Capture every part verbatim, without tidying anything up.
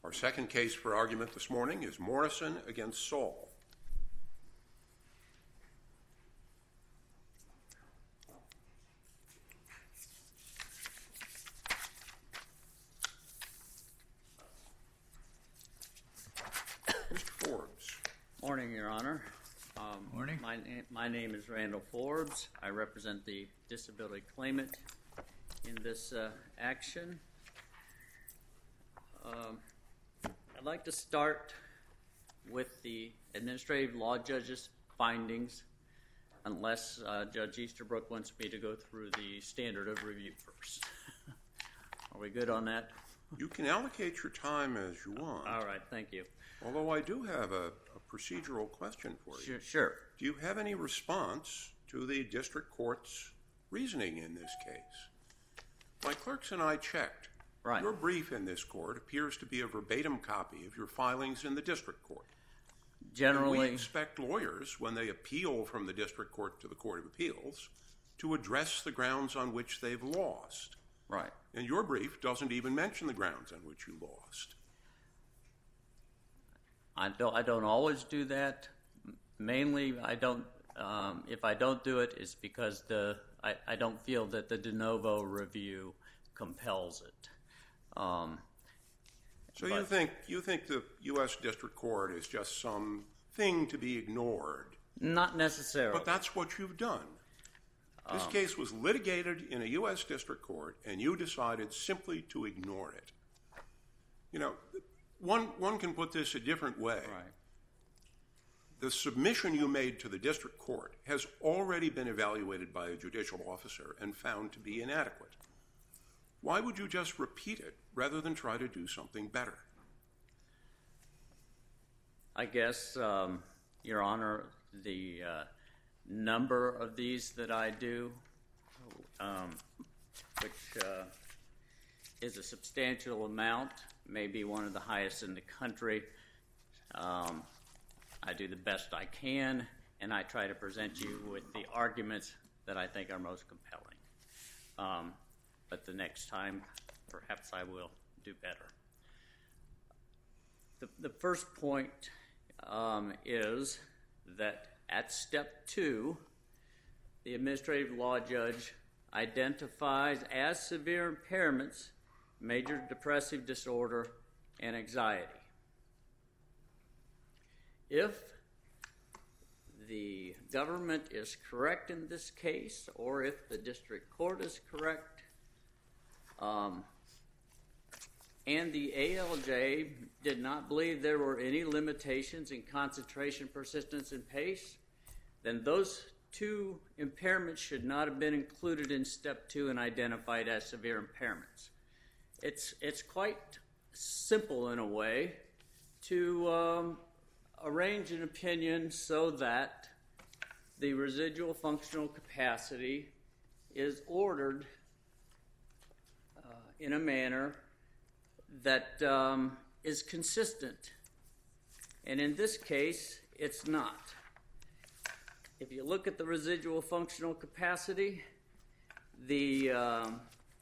Our second case for argument this morning is Morrison against Saul. Mister Forbes. Morning, Your Honor. Um, Morning. My, my name is Randall Forbes. I represent the disability claimant in this uh, action. Um, I'd like to start with the administrative law judge's findings, unless uh, Judge Easterbrook wants me to go through the standard of review first. Are we good on that? You can allocate your time as you want. All right, thank you. Although I do have a, a procedural question for you. Sure, sure. Do you have any response to the district court's reasoning in this case? My clerks and I checked. Right. Your brief in this court appears to be a verbatim copy of your filings in the district court. Generally, And we expect lawyers, when they appeal from the district court to the Court of Appeals, to address the grounds on which they've lost. right. And your brief doesn't even mention the grounds on which you lost. I don't. I don't always do that. Mainly, I don't. Um, if I don't do it, it's because the I, I don't feel that the de novo review compels it. Um, So but, you think you think the U S District Court is just some thing to be ignored? Not necessarily. But that's what you've done. This Um, case was litigated in a U S District Court, and you decided simply to ignore it. You know, one one can put this a different way. Right. The submission you made to the district court has already been evaluated by a judicial officer and found to be inadequate. Why would you just repeat it rather than try to do something better? I guess, um, Your Honor, the uh, number of these that I do, um, which uh, is a substantial amount, may be one of the highest in the country. Um, I do the best I can, and I try to present you with the arguments that I think are most compelling. Um, but the next time, perhaps I will do better. The, the first point um, is that at step two, the administrative law judge identifies as severe impairments major depressive disorder and anxiety. If the government is correct in this case, or if the district court is correct, um, and the A L J did not believe there were any limitations in concentration, persistence, and pace, then those two impairments should not have been included in step two and identified as severe impairments. It's, it's quite simple in a way to um, arrange an opinion so that the residual functional capacity is ordered uh, in a manner that um, is consistent. And in this case, it's not. If you look at the residual functional capacity, the um,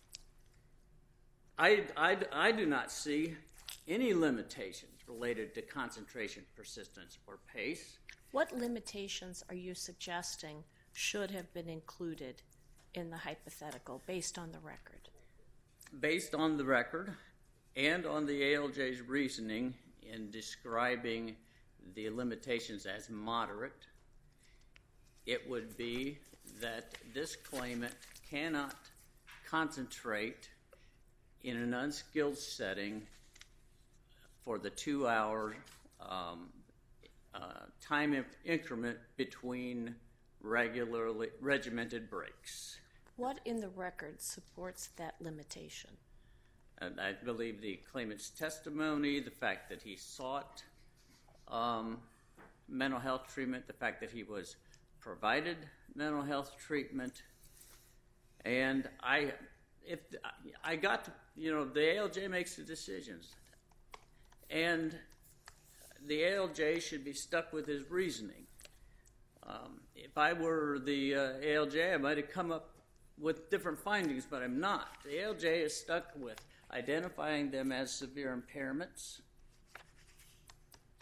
I, I, I do not see any limitations related to concentration, persistence, or pace. What limitations are you suggesting should have been included in the hypothetical based on the record? Based on the record and on the A L J's reasoning in describing the limitations as moderate, it would be that this claimant cannot concentrate in an unskilled setting for the two-hour um, uh, time increment between regularly regimented breaks. What in the record supports that limitation? And I believe the claimant's testimony, the fact that he sought um, mental health treatment, the fact that he was provided mental health treatment, and I, if I got to, you know, the A L J makes the decisions, and the A L J should be stuck with his reasoning. Um, if I were the uh, A L J, I might have come up with different findings, but I'm not. The A L J is stuck with identifying them as severe impairments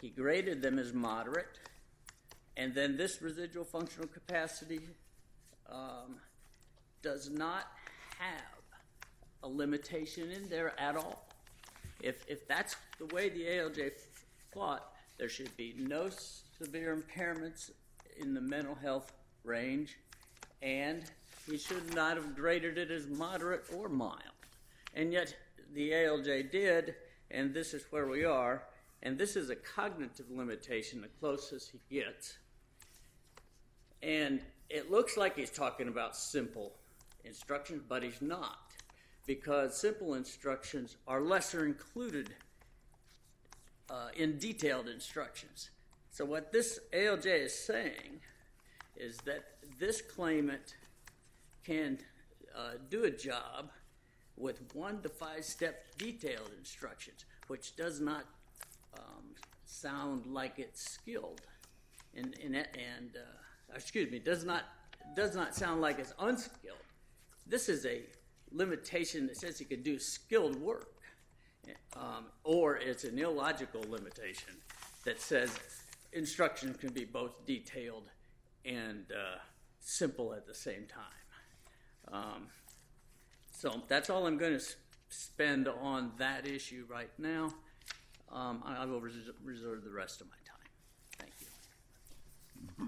He graded them as moderate, and then this residual functional capacity um, does not have a limitation in there at all. If, if that's the way the A L J thought, there should be no severe impairments in the mental health range, and he should not have graded it as moderate or mild. And yet the A L J did, and this is where we are, and this is a cognitive limitation, the closest he gets. And it looks like he's talking about simple instructions, but he's not, because simple instructions are lesser included uh, in detailed instructions. So what this A L J is saying is that this claimant can uh, do a job with one to five step detailed instructions, which does not um, sound like it's skilled, and and, and uh, excuse me, does not does not sound like it's unskilled. This is a limitation that says he can do skilled work, um, or it's an illogical limitation that says instruction can be both detailed and uh, simple at the same time. Um, so that's all I'm going to spend on that issue right now. Um, I will res- reserve the rest of my time. Thank you.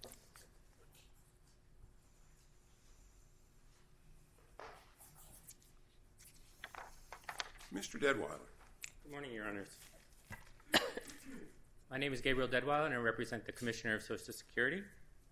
Mister Deadweiler. Good morning, Your Honors. My name is Gabriel Deadweiler, and I represent the Commissioner of Social Security.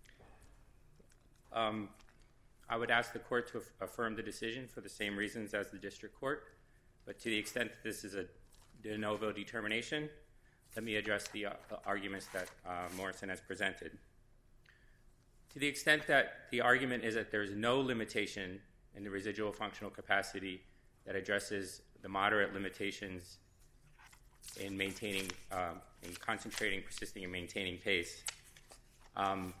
Um, I would ask the Court to af- affirm the decision for the same reasons as the District Court, but to the extent that this is a de novo determination, let me address the, uh, the arguments that uh, Morrison has presented. To the extent that the argument is that there is no limitation in the residual functional capacity that addresses the moderate limitations in maintaining, um, in concentrating, persisting, and maintaining pace. Um,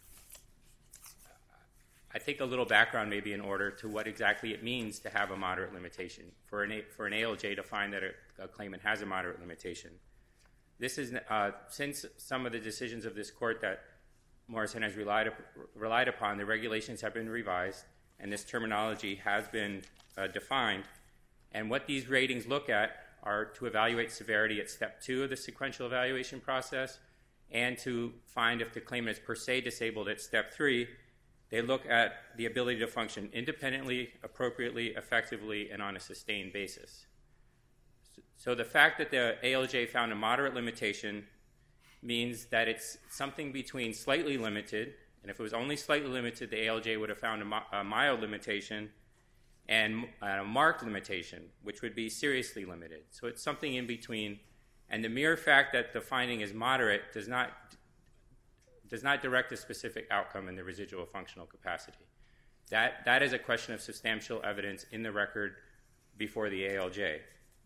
I think a little background may be in order to what exactly it means to have a moderate limitation. For an, for an A L J to find that a, a claimant has a moderate limitation. This is, uh, since some of the decisions of this Court that Morrison has relied, up, relied upon, the regulations have been revised, and this terminology has been uh, defined. And what these ratings look at are to evaluate severity at step two of the sequential evaluation process, and to find if the claimant is per se disabled at step three. They look at the ability to function independently, appropriately, effectively, and on a sustained basis. So the fact that the A L J found a moderate limitation means that it's something between slightly limited, and if it was only slightly limited, the A L J would have found a, a mild limitation, and a marked limitation, which would be seriously limited. So it's something in between, and the mere fact that the finding is moderate does not does not direct a specific outcome in the residual functional capacity. That, that is a question of substantial evidence in the record before the A L J.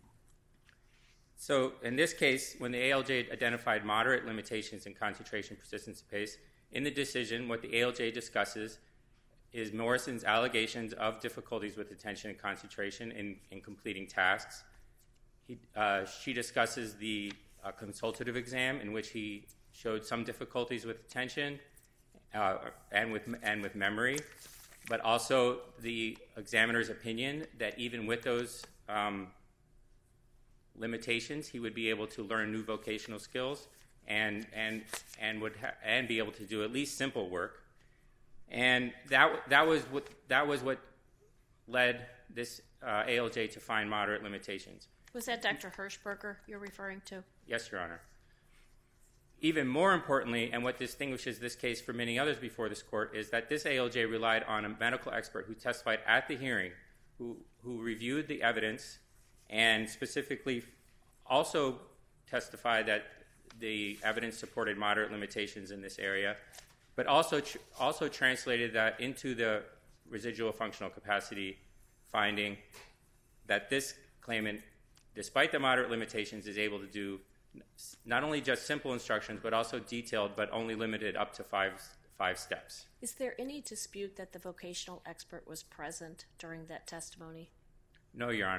So in this case, when the A L J identified moderate limitations in concentration, persistence, and pace, in the decision, what the A L J discusses is Morrison's allegations of difficulties with attention and concentration in, in completing tasks. He, uh, she discusses the uh, consultative exam in which he showed some difficulties with attention uh, and with and with memory, but also the examiner's opinion that even with those um, limitations, he would be able to learn new vocational skills and and and would ha- and be able to do at least simple work. And that that was what that was what led this uh, A L J to find moderate limitations. Was that Doctor Hirschberger you're referring to? Yes, Your Honor. Even more importantly, and what distinguishes this case from many others before this Court, is that this A L J relied on a medical expert who testified at the hearing, who, who reviewed the evidence, and specifically also testified that the evidence supported moderate limitations in this area, but also tr- also translated that into the residual functional capacity finding that this claimant, despite the moderate limitations, is able to do not only just simple instructions, but also detailed, but only limited up to five five steps. Is there any dispute that the vocational expert was present during that testimony? No, Your Honor.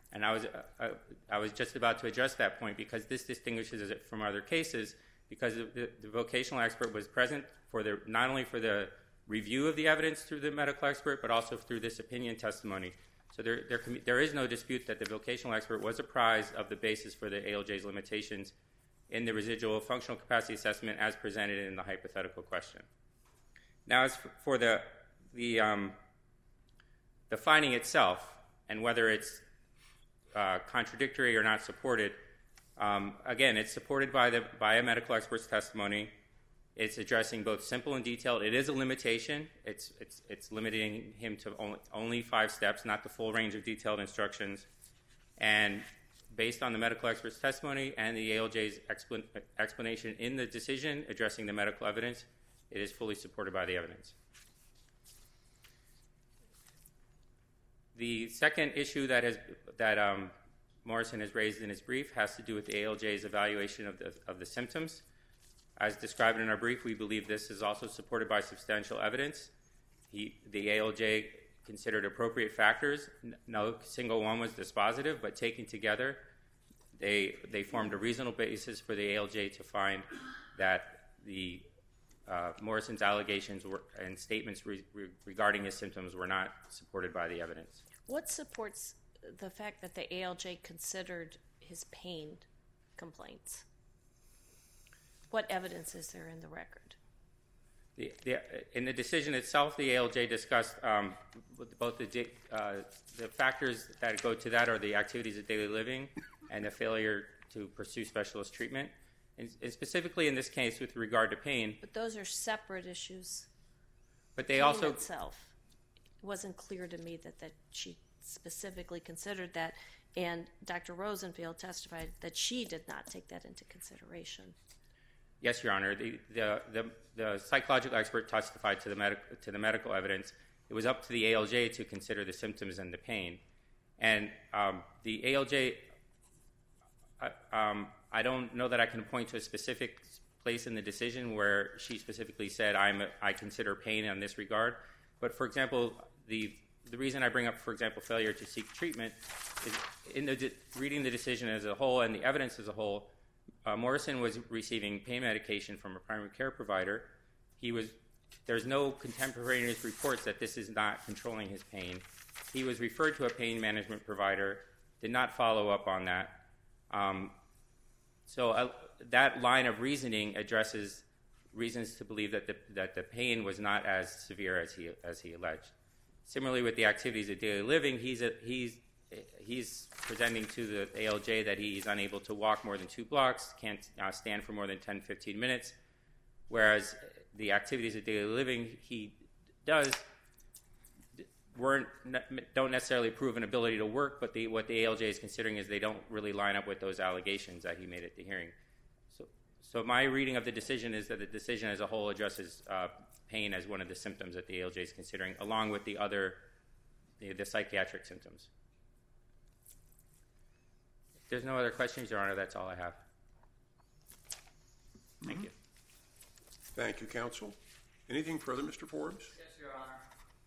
And I was uh, I was just about to address that point, because this distinguishes it from other cases, because the, the vocational expert was present for the not only for the review of the evidence through the medical expert, but also through this opinion testimony. So there, there, can be, there is no dispute that the vocational expert was apprised of the basis for the A L J's limitations in the residual functional capacity assessment as presented in the hypothetical question. Now, as for the the um, the finding itself and whether it's uh, contradictory or not supported, um, again, it's supported by the by a medical expert's testimony. It's addressing both simple and detailed. It is a limitation. It's it's it's limiting him to only, only five steps, not the full range of detailed instructions. And based on the medical expert's testimony and the A L J's explan- explanation in the decision addressing the medical evidence, it is fully supported by the evidence. The second issue that has that um, Morrison has raised in his brief has to do with the A L J's evaluation of the of the symptoms. As described in our brief, we believe this is also supported by substantial evidence. He, the A L J considered appropriate factors. No single one was dispositive, but taken together, they they formed a reasonable basis for the A L J to find that the uh, Morrison's allegations were, and statements re, re, regarding his symptoms were not supported by the evidence. What supports the fact that the A L J considered his pain complaints? What evidence is there in the record? The, the, in the decision itself, the A L J discussed um, both the, uh, the factors that go to that are the activities of daily living and the failure to pursue specialist treatment. And, and specifically in this case with regard to pain. But those are separate issues. But they pain also... itself. It wasn't clear to me that, that she specifically considered that, and Doctor Rosenfield testified that she did not take that into consideration. Yes, Your Honor. The, the, the, the psychological expert testified to the, medic, to the medical evidence. It was up to the A L J to consider the symptoms and the pain. And um, the A L J, uh, um, I don't know that I can point to a specific place in the decision where she specifically said, I'm a, I consider pain in this regard. But, for example, the the reason I bring up, for example, failure to seek treatment is in the de- reading the decision as a whole and the evidence as a whole, Uh, Morrison was receiving pain medication from a primary care provider. He was, there's no contemporaneous reports that this is not controlling his pain. He was referred to a pain management provider, did not follow up on that. Um, so uh, that line of reasoning addresses reasons to believe that the, that the pain was not as severe as he as he alleged. Similarly, with the activities of daily living, he's a, he's He's presenting to the A L J that he's unable to walk more than two blocks, can't uh, stand for more than ten, fifteen minutes, whereas the activities of daily living he does weren't don't necessarily prove an ability to work, but the, what the A L J is considering is they don't really line up with those allegations that he made at the hearing. So, so my reading of the decision is that the decision as a whole addresses uh, pain as one of the symptoms that the A L J is considering, along with the other, the, the psychiatric symptoms. If there's no other questions, Your Honor, that's all I have. Thank mm-hmm. you. Thank you, counsel. Anything further, Mister Forbes? Yes, Your Honor.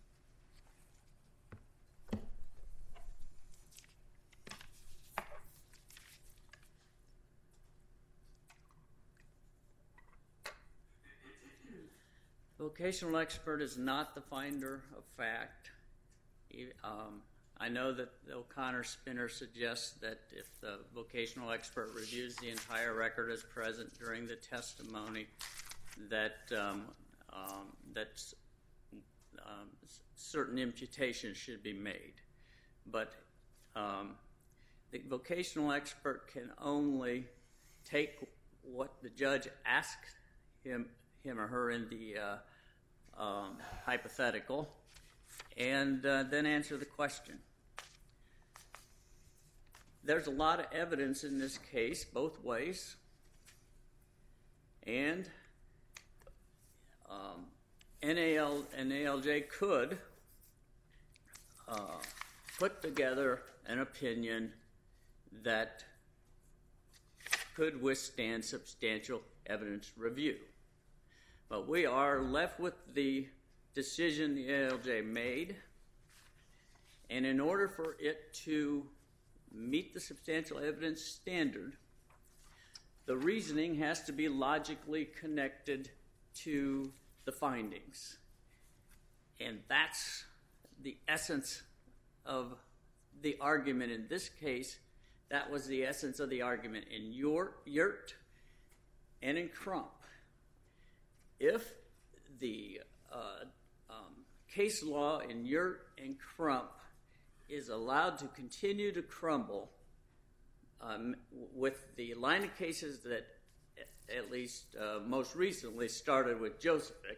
Vocational expert is not the finder of fact. He, um, I know that O'Connor Spinner suggests that if the vocational expert reviews the entire record as present during the testimony, that um, um, that um, certain imputations should be made. But um, the vocational expert can only take what the judge asks him, him or her in the uh, um, hypothetical and uh, then answer the question. There's a lot of evidence in this case, both ways, and um, N A L, N A L J could uh, put together an opinion that could withstand substantial evidence review. But we are left with the decision the A L J made, and in order for it to meet the substantial evidence standard, the reasoning has to be logically connected to the findings. And that's the essence of the argument in this case. That was the essence of the argument in Yurt and in Crump. If the uh, um, case law in Yurt and Crump is allowed to continue to crumble um, with the line of cases that at least uh, most recently started with Josephic,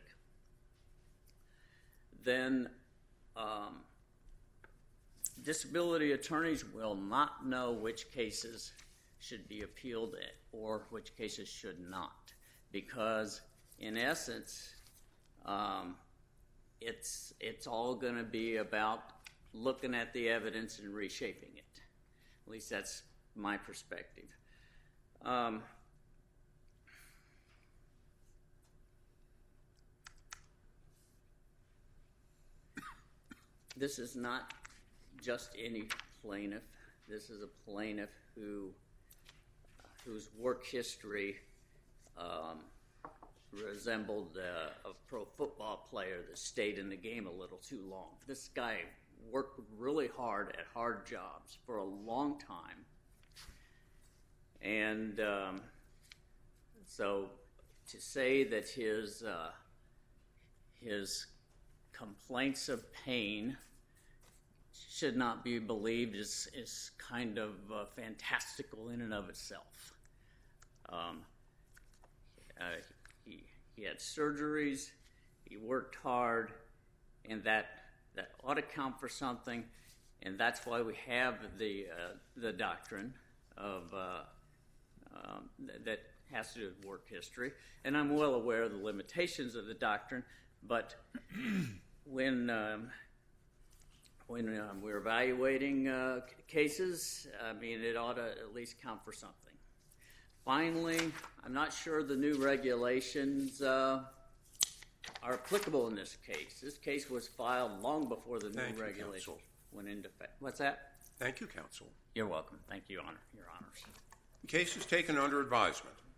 then um, disability attorneys will not know which cases should be appealed or which cases should not, because in essence, um, it's it's all going to be about looking at the evidence and reshaping it. At least that's my perspective. Um, this is not just any plaintiff. This is a plaintiff who whose work history um, resembled uh, a pro football player that stayed in the game a little too long. This guy worked really hard at hard jobs for a long time. And um, so to say that his uh, his complaints of pain should not be believed is, is kind of uh, fantastical in and of itself. Um, uh, he, he had surgeries, he worked hard, and that that ought to count for something, and that's why we have the uh, the doctrine of uh, um, th- that has to do with work history. And I'm well aware of the limitations of the doctrine, but when um, when um, we're evaluating uh, c- cases, I mean, it ought to at least count for something. Finally, I'm not sure the new regulations uh, are applicable in this case. This case was filed long before the new Thank you, regulations counsel. went into effect. What's that? Thank you, counsel. You're welcome. Thank you, Honor. Your Honors. The case is taken under advisement.